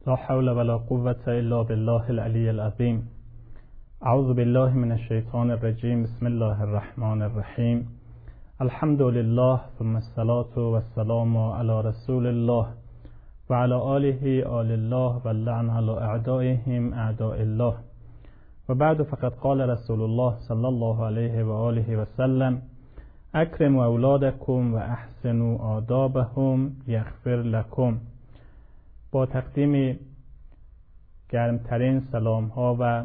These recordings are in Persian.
لا حول ولا قوة إلا بالله العلي العظيم. اعوذ بالله من الشیطان الرجیم. بسم الله الرحمن الرحیم. الحمد لله ثم الصلاة والسلام على رسول الله و علی آله آل الله و اللعن على اعدائهم اعداء الله و بعد. فقد قال رسول الله صلی الله علیه و آله و سلم: اکرموا اولادکم و احسنوا آدابهم یغفر لکم. با تقدیم گرمترین سلام ها و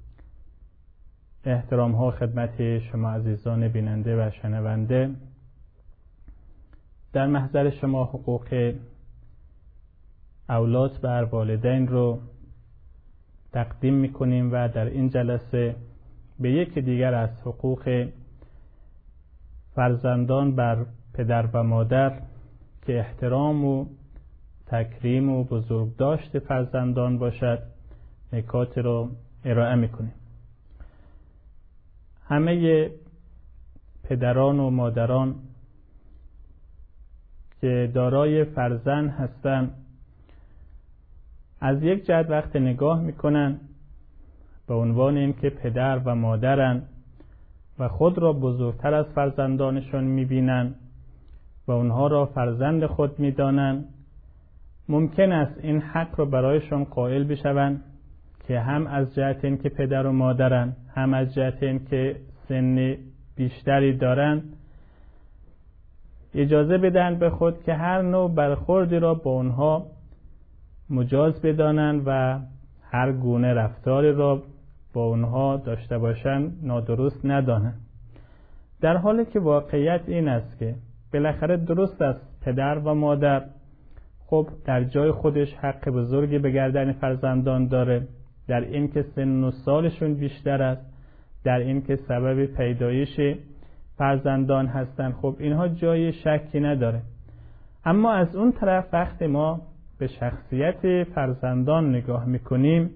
احترام ها خدمت شما عزیزان بیننده و شنونده، در محضر شما حقوق اولاد بر والدین رو تقدیم میکنیم و در این جلسه به یکی دیگر از حقوق فرزندان بر پدر و مادر که احترام و تکریم و بزرگداشت فرزندان باشد نکات رو ارائه میکنیم. همه پدران و مادران که دارای فرزند هستند از یک جهت وقت نگاه میکنن به عنوان این که پدر و مادرن و خود را بزرگتر از فرزندانشون میبینن و اونها را فرزند خود میدانن، ممکن است این حق را برایشون قائل بشوند که هم از جهت این که پدر و مادرن، هم از جهت این که سن بیشتری دارن، اجازه بدن به خود که هر نوع برخوردی را با اونها مجاز بدانند و هر گونه رفتاری را با اونها داشته باشند نادرست ندانند، در حالی که واقعیت این است که بالاخره درست است پدر و مادر خب در جای خودش حق بزرگی به گردن فرزندان داره، در این که سن و سالشون بیشتر است، در این که سبب پیدایش فرزندان هستند، خب اینها جای شکی نداره. اما از اون طرف وقتی ما به شخصیت فرزندان نگاه میکنیم،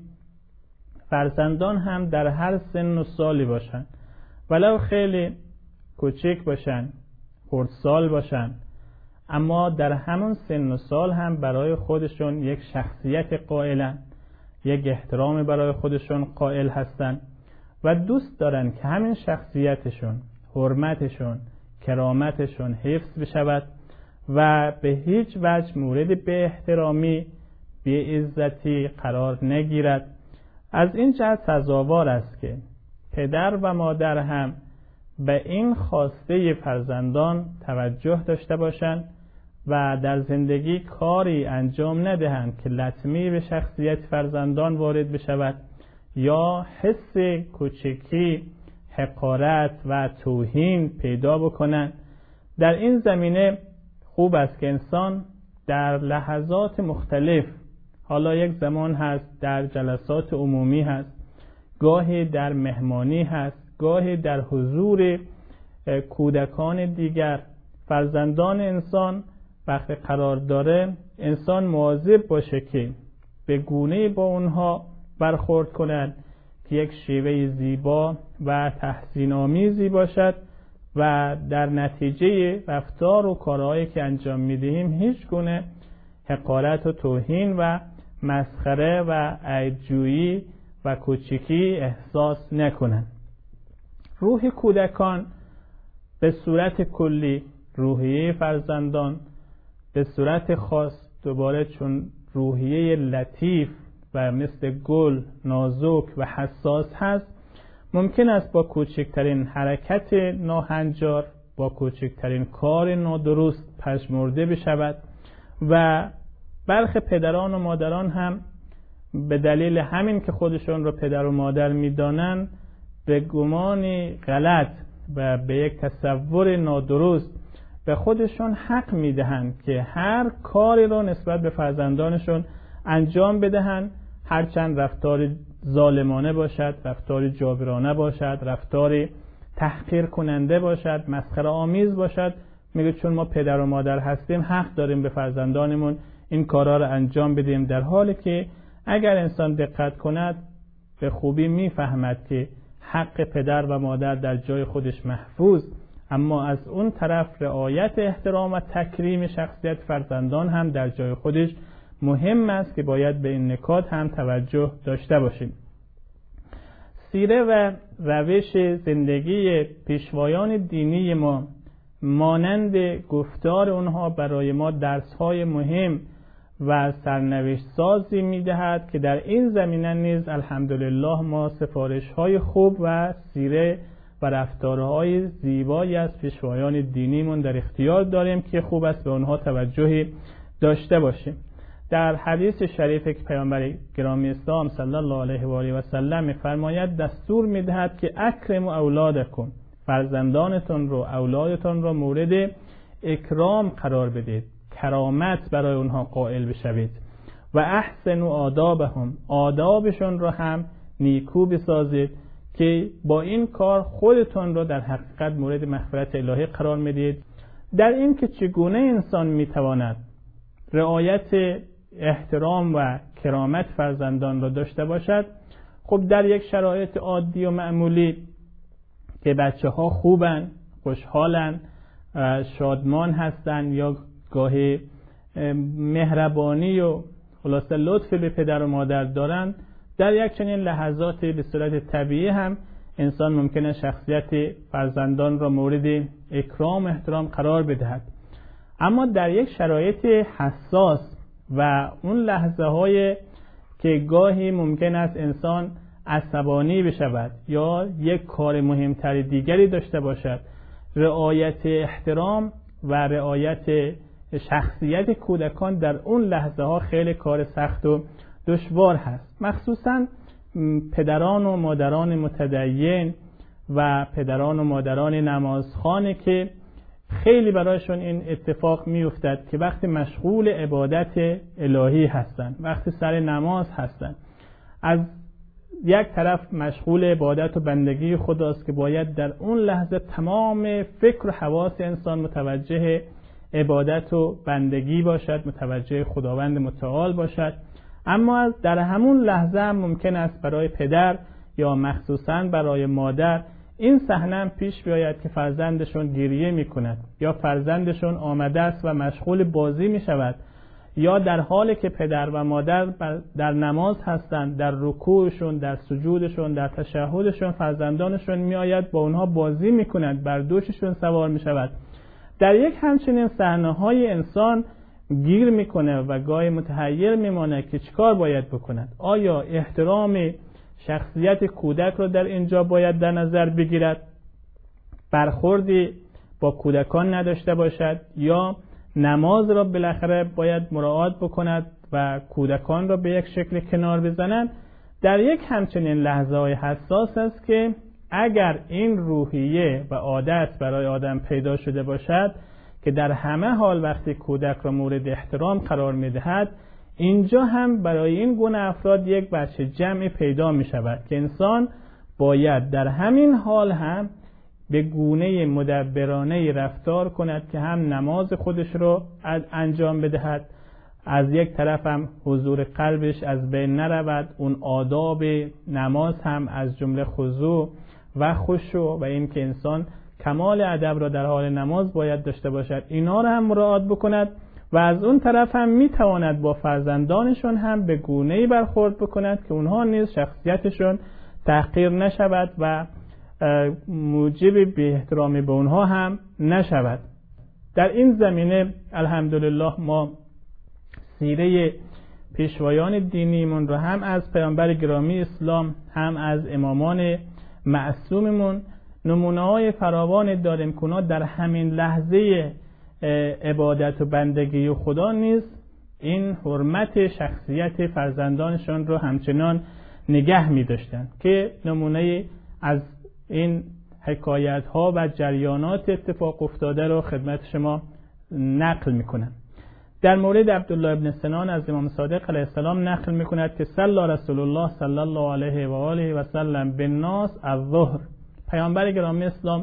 فرزندان هم در هر سن و سالی باشن، ولو خیلی کوچک باشن، خردسال باشن، اما در همون سن و سال هم برای خودشون یک شخصیت قائلن، یک احترام برای خودشون قائل هستن و دوست دارن که همین شخصیتشون، حرمتشون، کرامتشون حفظ بشود و به هیچ وجه مورد به احترامی، به عزتی قرار نگیرد. از این جهت سزاوار است که پدر و مادر هم به این خواسته فرزندان توجه داشته باشند و در زندگی کاری انجام ندهند که لطمی به شخصیت فرزندان وارد بشود یا حس کوچکی، حقارت و توهین پیدا بکنند. در این زمینه خوب است که انسان در لحظات مختلف، حالا یک زمان هست در جلسات عمومی هست، گاهی در مهمانی هست، گاهی در حضور کودکان دیگر، فرزندان انسان وقتی قرار داره، انسان مواظب باشه که به گونه‌ای با اونها برخورد کنند که یک شیوه زیبا و تحسین آمیزی باشد و در نتیجه رفتار و کارهایی که انجام میدهیم هیچ گونه حقارت و توهین و مسخره و عیب‌جویی و کوچکی احساس نکنند. روح کودکان به صورت کلی، روحیه فرزندان به صورت خاص دوباره چون روحیه لطیف و مثل گل نازک و حساس هست، ممکن است با کوچکترین حرکت ناهنجار، با کوچکترین کار نادرست پژمرده بشود و برخی پدران و مادران هم به دلیل همین که خودشون رو پدر و مادر میدانن به گمانی غلط و به یک تصور نادرست به خودشون حق میدهند که هر کاری رو نسبت به فرزندانشون انجام بدهند، هرچند رفتار ظالمانه باشد، رفتار جابرانه باشد، رفتار تحقیر کننده باشد، مسخره آمیز باشد، میگه چون ما پدر و مادر هستیم حق داریم به فرزندانمون این کارا رو انجام بدیم، در حالی که اگر انسان دقت کند به خوبی میفهمد که حق پدر و مادر در جای خودش محفوظ، اما از اون طرف رعایت احترام و تکریم شخصیت فرزندان هم در جای خودش مهم است که باید به این نکات هم توجه داشته باشیم. سیره و روش زندگی پیشوایان دینی ما مانند گفتار اونها برای ما درس‌های مهم و سرنوشت سازی می‌دهد که در این زمینه نیز الحمدلله ما سفارش‌های خوب و سیره و رفتارهای زیبایی از پیشوایان دینیمون در اختیار داریم که خوب است به اونها توجهی داشته باشیم. در حدیث شریف که پیامبر گرامی اسلام صلی الله علیه و آله و سلم می‌فرماید دستور می‌دهد که اکرموا اولادکم، فرزندانتون رو، اولادتون رو مورد اکرام قرار بدید، کرامت برای اونها قائل بشوید و احسنوا آدابهم، آدابشون رو هم نیکو بسازید که با این کار خودتون رو در حقیقت مورد مغفرت الهی قرار میدید. در این که چگونه انسان میتواند رعایت احترام و کرامت فرزندان را داشته باشد، خب در یک شرایط عادی و معمولی که بچه ها خوبن، خوشحالن، شادمان هستن یا گاهی مهربانی و خلاصه لطف به پدر و مادر دارن، در یک چنین لحظاتی به صورت طبیعی هم انسان ممکنه شخصیت فرزندان را مورد اکرام و احترام قرار بدهد. اما در یک شرایط حساس و اون لحظه های که گاهی ممکن است انسان عصبانی بشود یا یک کار مهمتر دیگری داشته باشد، رعایت احترام و رعایت شخصیت کودکان در اون لحظه ها خیلی کار سخت و دشوار هست. مخصوصا پدران و مادران متدین و پدران و مادران نمازخوانه که خیلی برایشون این اتفاق میافتد که وقتی مشغول عبادت الهی هستند، وقتی سر نماز هستند، از یک طرف مشغول عبادت و بندگی خداست که باید در اون لحظه تمام فکر و حواس انسان متوجه عبادت و بندگی باشد، متوجه خداوند متعال باشد. اما در همون لحظه هم ممکن است برای پدر یا مخصوصاً برای مادر این صحنه پیش بیاید که فرزندشون گریه میکند یا فرزندشون آمده است و مشغول بازی میشود، یا در حالی که پدر و مادر در نماز هستند، در رکوعشون، در سجودشون، در تشهدشون فرزندانشون میآید با اونها بازی میکند، بر دوششون سوار میشود. در یک همچنین صحنه‌های انسان گیر میکنه و گاهی متحیر میمانه که چیکار باید بکند. آیا احترام شخصیت کودک رو در اینجا باید در نظر بگیرد، برخوردی با کودکان نداشته باشد، یا نماز را بالاخره باید مراعات بکند و کودکان را به یک شکل کنار بزنند؟ در یک همچنین لحظه‌های حساس است که اگر این روحیه و عادت برای آدم پیدا شده باشد که در همه حال وقتی کودک را مورد احترام قرار می‌دهد، اینجا هم برای این گونه افراد یک بچه جمعی پیدا می شود که انسان باید در همین حال هم به گونه مدبرانه رفتار کند که هم نماز خودش رو انجام بدهد، از یک طرف هم حضور قلبش از بین نرود، اون آداب نماز هم از جمله خضوع و خشوع و این که انسان کمال ادب را در حال نماز باید داشته باشد، اینا را هم مراعات بکند و از اون طرف هم میتواند با فرزندانشون هم به گونه‌ای برخورد بکند که اونها نیز شخصیتشون تحقیر نشود و موجب بی احترامی به اونها هم نشود. در این زمینه الحمدلله ما سیره پیشوایان دینیمون رو هم از پیامبر گرامی اسلام هم از امامان معصوممون نمونه‌های فراوان داریم که اونا در همین لحظه عبادت و بندگی و خدا نیز این حرمت شخصیت فرزندانشان رو همچنان نگه می داشتن که نمونه از این حکایت ها و جریانات اتفاق افتاده رو خدمت شما نقل می کنن. در مورد عبدالله ابن سنان از امام صادق علیه السلام نقل می کند که صلی رسول الله صلی الله علیه و آله و سلم بالناس الظهر، پیامبر گرامی اسلام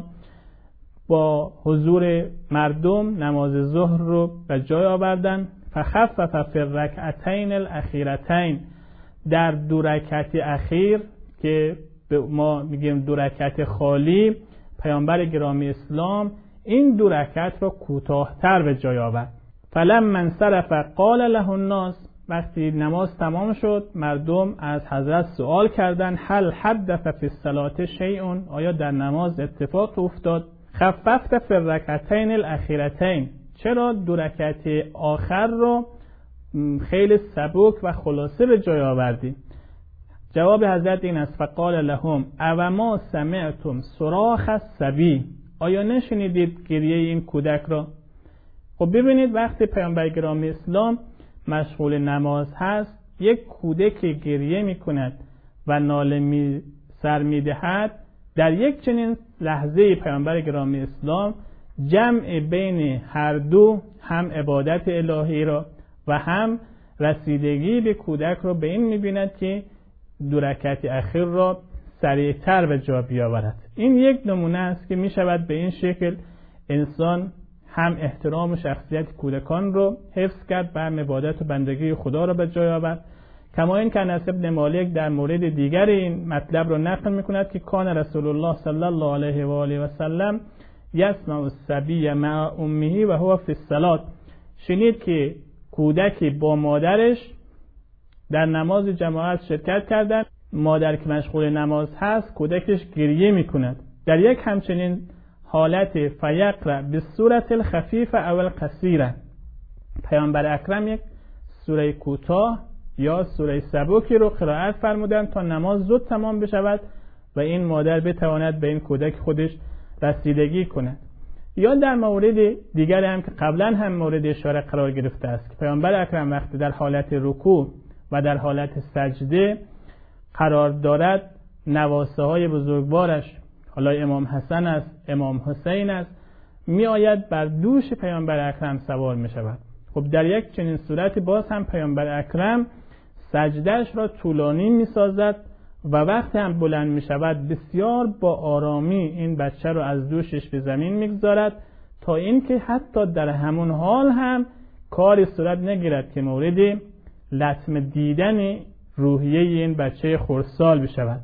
با حضور مردم نماز ظهر رو به جای آوردن. فخفف فی الرکعتین الاخیرتین، در دو رکعت اخیر که ما میگیم دو رکعت خالی، پیامبر گرامی اسلام این دو رکعت رو کوتاه‌تر به جای آورد. فلما انصرف قال له الناس، وقتی نماز تمام شد مردم از حضرت سوال کردند هل حدث فی الصلاة شیء، آیا در نماز اتفاق افتاد؟ خففت فی الرکعتین الاخیرتین، چرا 2 رکعت آخر رو خیلی سبک و خلاصه به جای آوردی؟ جواب حضرت این است فقال لهم او ما سمعتم صراخ الصبی، آیا نشنیدید گریه این کودک را؟ خب ببینید وقتی پیامبر گرامی اسلام مشغول نماز هست، یک کودک گریه می کند و ناله سر می دهد، در یک چنین لحظه پیامبر گرامی اسلام جمع بین هر دو، هم عبادت الهی را و هم رسیدگی به کودک را به این می بیند که 2 رکعت اخیر را سریعتر به جا بیاورد. این یک نمونه است که می شود به این شکل انسان هم احترام و شخصیت کودکان رو حفظ کرد و هم عبادت و بندگی خدا رو به جای آورد. کما این که انس بن مالک در مورد دیگر این مطلب رو نقل می‌کند که کان رسول الله صلی الله علیه و آله و سلم یسمع الصبی مع امه و هو فی الصلاة، شنید که کودکی با مادرش در نماز جماعت شرکت کردند، مادر که مشغول نماز هست کودکش گریه می‌کند. در یک همچنین حالت فیقرأ بالسوره الخفیفه او القصیره، پیامبر اکرم یک سوره کوتاه یا سوره سبکی رو قرائت فرمودند تا نماز زود تمام بشود و این مادر بتواند به این کودک خودش رسیدگی کند. یا در مورد دیگر هم که قبلا هم مورد اشاره قرار گرفته است که پیامبر اکرم وقتی در حالت رکوع و در حالت سجده قرار دارد، نواسه های بزرگوارش، حالا امام حسن است، امام حسین است، می آید بر دوش پیامبر اکرم سوار می شود. خب در یک چنین صورت باز هم پیامبر اکرم سجدهش را طولانی می سازد و وقتی هم بلند می شود بسیار با آرامی این بچه را از دوشش به زمین می گذارد تا اینکه حتی در همون حال هم کاری صورت نگیرد که مورد لطمه دیدن روحیه این بچه خردسال بشود.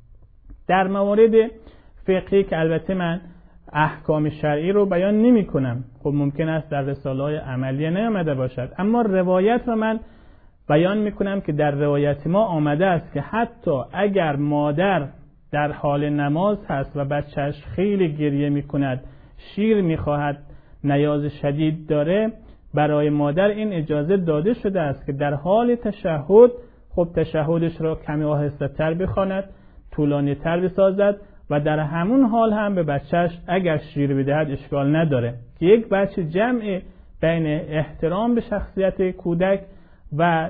در مورد فقهی که البته من احکام شرعی رو بیان نمی کنم، خب ممکن است در رساله‌های عملیه نیامده باشد، اما روایت رو من بیان می کنم که در روایت ما آمده است که حتی اگر مادر در حال نماز هست و بچهش خیلی گریه می کند، شیر می خواهد، نیاز شدید داره، برای مادر این اجازه داده شده است که در حال تشهد خب تشهدش را کمی آهسته تر بخواند، طولانی تر بسازد و در همون حال هم به بچهش اگر شیر بدهد اشکال نداره، که یک بچه جمع بین احترام به شخصیت کودک و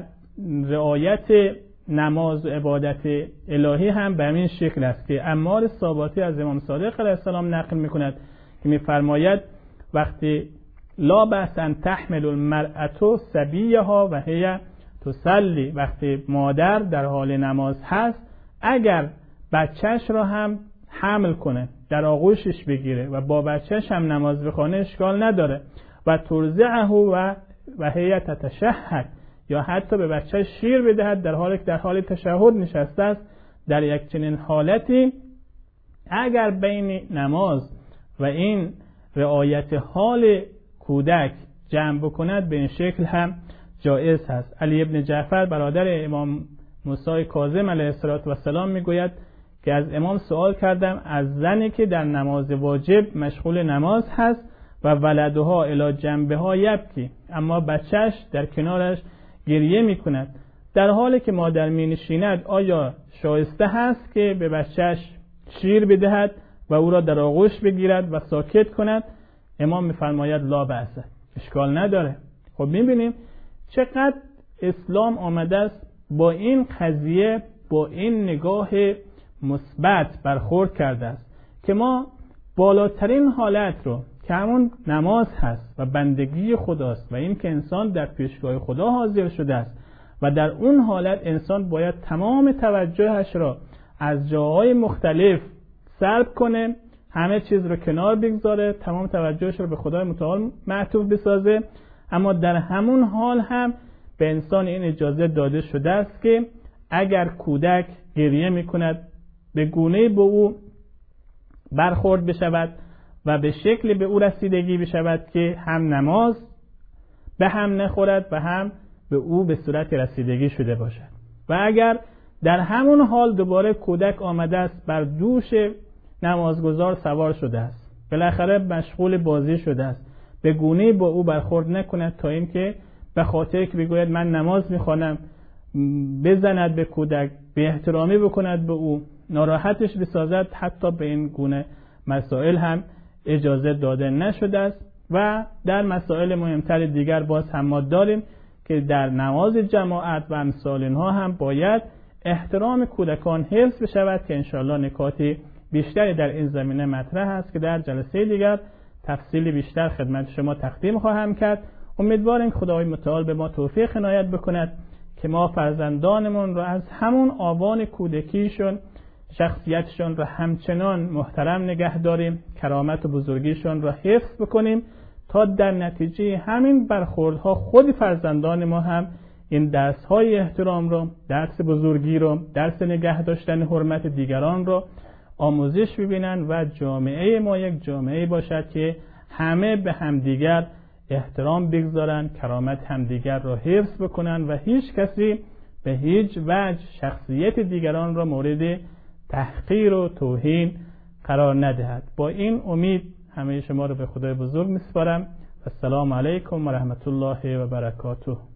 رعایت نماز و عبادت الهی هم به همین شکل است که عمار صاباتی از امام صادق علیه السلام نقل میکند که میفرماید وقتی لا بأس ان تحمل المرأة صبیها و هی تصلی، وقتی مادر در حال نماز هست اگر بچهش را هم حمل کنه، در آغوشش بگیره و با بچهش هم نماز بخونه اشکال نداره، و ترضعه و هی تتشهد، یا حتی به بچهش شیر بدهد در حالی که در حال تشهد نشسته است. در یک چنین حالتی اگر بین نماز و این رعایت حال کودک جمع بکند به این شکل هم جایز هست. علی ابن جعفر برادر امام موسی کاظم علیه السلام میگوید که از امام سوال کردم از زنی که در نماز واجب مشغول نماز هست و ولدها الی جنبها یبکی، اما بچهش در کنارش گریه می کند، در حالی که مادر می نشیند آیا شایسته هست که به بچهش شیر بدهد و او را در آغوش بگیرد و ساکت کند؟ امام می فرماید لا بأس، اشکال نداره. خب می بینیم چقدر اسلام آمده است با این قضیه با این نگاه مثبت برخورد کرده است که ما بالاترین حالت رو که همون نماز هست و بندگی خداست و این که انسان در پیشگاه خدا حاضر شده است و در اون حالت انسان باید تمام توجهش را از جاهای مختلف سلب کنه، همه چیز رو کنار بگذاره، تمام توجهش رو به خدای متعال معطوف بسازه، اما در همون حال هم به انسان این اجازه داده شده است که اگر کودک گریه میکند به گونه‌ای به او برخورد بشود و به شکل به او رسیدگی بشود که هم نماز به هم نخورد و هم به او به صورت رسیدگی شده باشد. و اگر در همون حال دوباره کودک آمده است، بر دوش نمازگزار سوار شده است، بالاخره مشغول بازی شده است، به گونه‌ای با او برخورد نکند تا اینکه به خاطر که بگوید من نماز میخوانم بزند به کودک، به احترامی بکند به او، ناراحتش بسازد، حتی به این گونه مسائل هم اجازه داده نشده است. و در مسائل مهمتر دیگر باز هم ما داریم که در نماز جماعت و امثال اینها هم باید احترام کودکان حفظ بشود که انشاءالله نکاتی بیشتری در این زمینه مطرح است که در جلسه دیگر تفصیلی بیشتر خدمت شما تقدیم خواهم کرد. امیدواریم خدای متعال به ما توفیق عنایت بکند که ما فرزندانمون را از همون آوان کودکیشون شخصیتشون را همچنان محترم نگه داریم، کرامت و بزرگیشون را حفظ بکنیم تا در نتیجه همین برخوردها خود فرزندان ما هم این درس‌های احترام رو، درس بزرگی رو، درس نگه داشتن حرمت دیگران رو آموزش ببینن و جامعه ما یک جامعه باشد که همه به همدیگر احترام بگذارن، کرامت همدیگر را حفظ بکنن و هیچ کسی به هیچ وجه شخصیت دیگران را مورد تحقیر و توهین قرار ندهد. با این امید همه شما رو به خدای بزرگ میسپارم. السلام علیکم و رحمت الله و برکاته.